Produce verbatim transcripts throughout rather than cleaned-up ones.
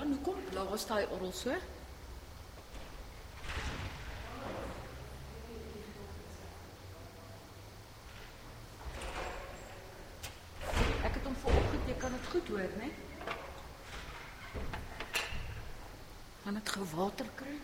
En hoe kom blaas daai orgel so? Ek het hom vanoggend, jy kan dit goed hoor, né? Gaan dit gou water kry?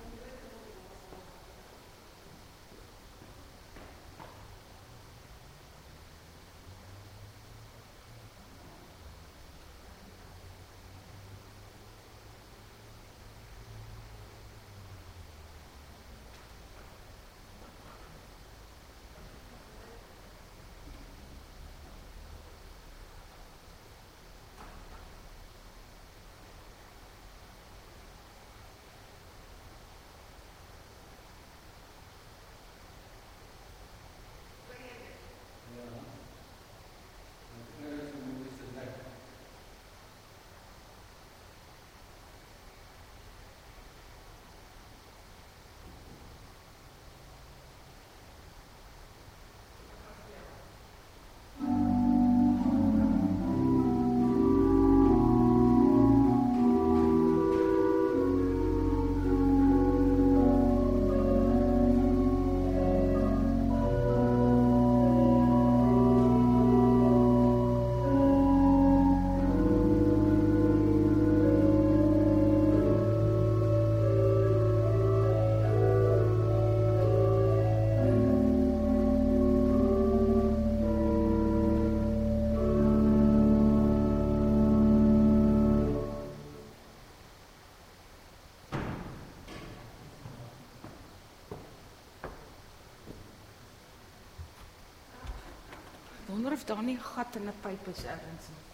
Ik wonder of daar nie 'n gat in 'n pyp is ergens nie.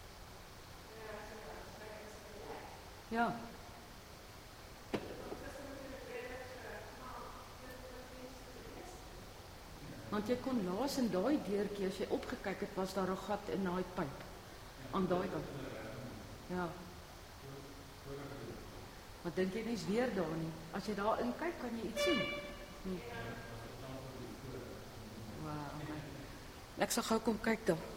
Ja. Want jy kon laas in daai deurtjie, as jy opgekyk het, was daar 'n gat in daai pyp. Aan daai kant. Ja. Wat dink jy, nie is weer daar nie? As jy daar in kyk, kan jy iets sien. Nee. Wow. Ek sal gou kom kyk daar.